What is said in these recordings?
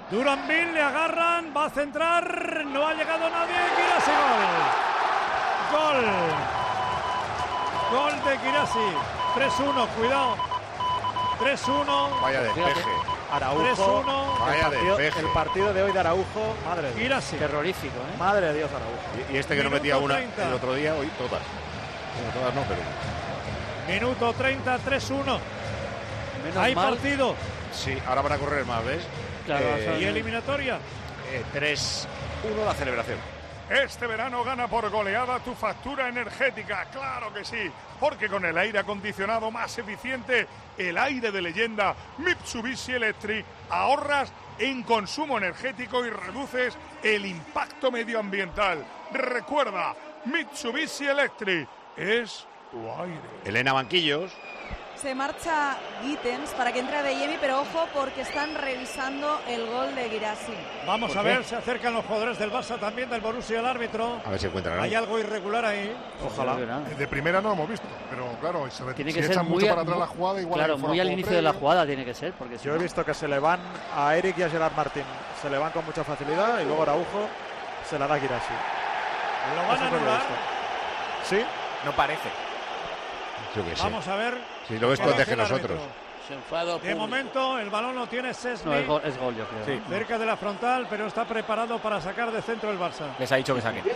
Duranville, le agarran, va a centrar, no ha llegado nadie, Guirassy, gol. Gol de Guirassy, 3-1, cuidado. 3-1. Vaya despeje. Araujo. 3-1. Vaya despeje. El partido de hoy de Araujo, madre de Dios. Guirassy. Terrorífico, ¿eh? Madre de Dios, Araujo. Y este que no Minuto metía una 30. el otro día, hoy todas. Bueno, todas no, pero... Minuto 30, 3-1. Menos Hay mal. partido. Sí, ahora van a correr más, ¿ves? Claro, ¿Y eliminatoria? 3-1 la celebración. Este verano gana por goleada tu factura energética, claro que sí, porque con el aire acondicionado más eficiente, el aire de leyenda Mitsubishi Electric, ahorras en consumo energético y reduces el impacto medioambiental. Recuerda, Mitsubishi Electric es tu aire. Elena Banquillos. Se marcha Gittens para que entre Adeyemi, pero ojo porque están revisando el gol de Guirassy. Vamos a ver, se acercan los jugadores del Barça también, del Borussia, al árbitro. A ver si encuentran Hay algo. algo irregular ahí. Ojalá. De primera no lo hemos visto, pero claro, Tiene si que ser echan muy mucho para atrás la jugada, igual claro, hay fuera muy al juego inicio de la previo. jugada tiene que ser, porque si Yo he no- visto que se le van a Eric y a Gerard Martín. Se le van con mucha facilidad y luego Araujo se la da a Guirassy. Lo van a Eso es lo que he anular. visto. ¿Sí? No parece. Yo qué sé. Vamos a ver. Si lo ves, qué va a protege hacer el nosotros. árbitro. Se enfado De público. momento, el balón lo tiene No, Szczęsny. es gol, yo creo. Sí. Cerca de la frontal, pero está preparado para sacar de centro el Barça. Les ha dicho que saquen.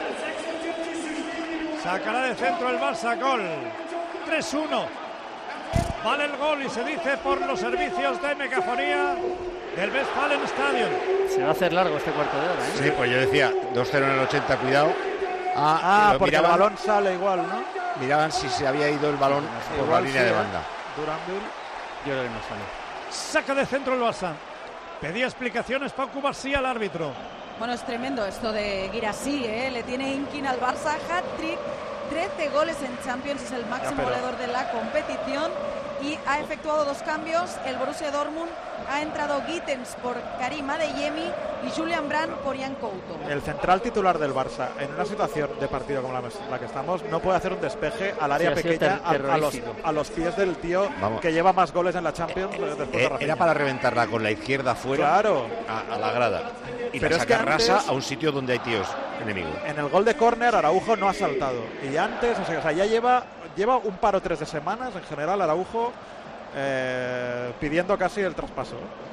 Sacará de centro el Barça, gol. 3-1. Vale el gol y se dice por los servicios de megafonía del Westfalen Stadion. Se va a hacer largo este cuarto de hora, ¿eh? Sí, pues yo decía 2-0 en el 80, cuidado. Ah, porque miraban, el balón sale igual, ¿no? miraban si se había ido el balón por la Igual línea sí, de ¿eh? banda. Duranville. Yo creo que no sale. Saca de centro el Barça. Pedía explicaciones Pau Cubarsí al árbitro. Bueno, es tremendo esto de Guirassy, ¿eh? Le tiene Inkin al Barça, hat-trick, 13 goles en Champions, es el máximo pero- goleador de la competición y ha efectuado 2 cambios. El Borussia Dortmund ha entrado Gittens por Karim Adeyemi y Julian Brandt por Jan Couto. El central titular del Barça, en una situación de partido como la que estamos, no puede hacer un despeje al área Sí, ha sido pequeña terrorífico. a los pies del tío Vamos. que lleva más goles en la Champions después de Rafinha. Era para reventarla con la izquierda fuera Claro. a la grada. Y Pero la es que sacar rasa antes- a un sitio donde hay tíos enemigos. En el gol de córner Araujo no ha saltado. Y antes, o sea, ya lleva un par o 3 de semanas en general Araujo pidiendo casi el traspaso.